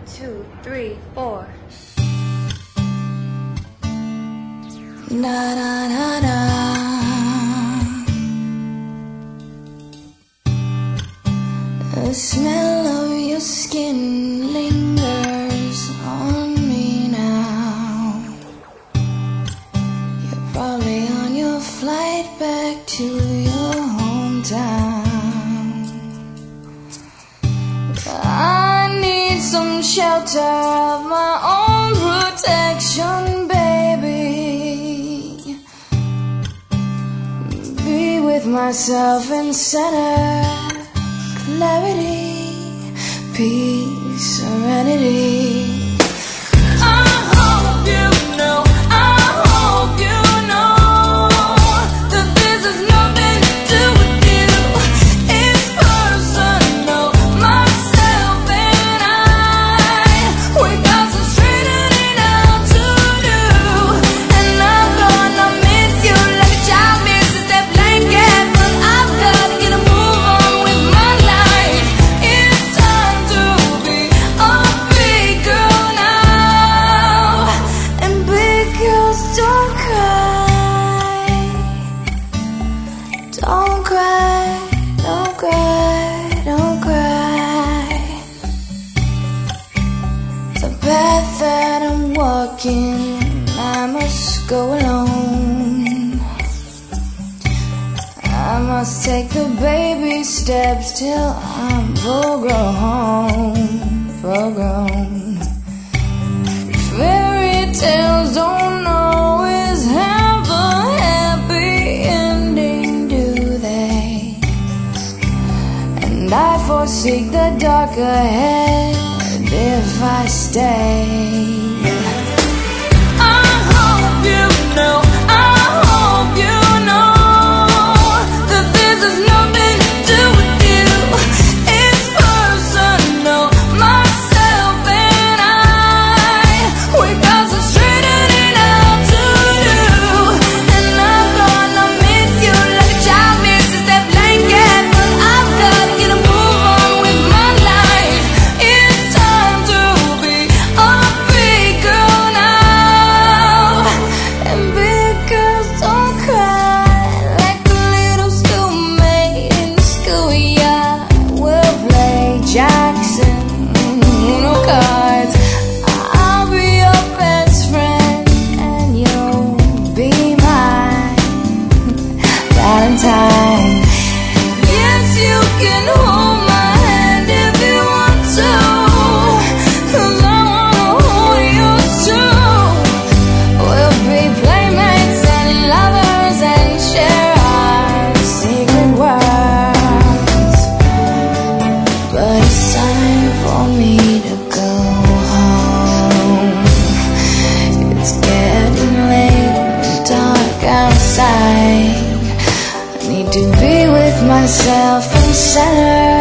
2, 3, 4. Na na na na. The smell of your skin lingers on me now. You're probably on your flight back to your hometown. I need some shelter of my own protection, baby. Be with myself in center, clarity, peace, serenity. Don't cry, don't cry, don't cry. The path that I'm walking, I must go alone. I must take the baby steps till I'm full grown. Fairy tales don't always have a happy ending, do they? And I forsake the dark ahead if I stay. Yes, you can hold my hand if you want to, 'cause I wanna hold yours too. We'll be playmates and lovers and share our secret worlds. But it's time for me to go home. It's getting late and dark outside. Need to be with myself in center.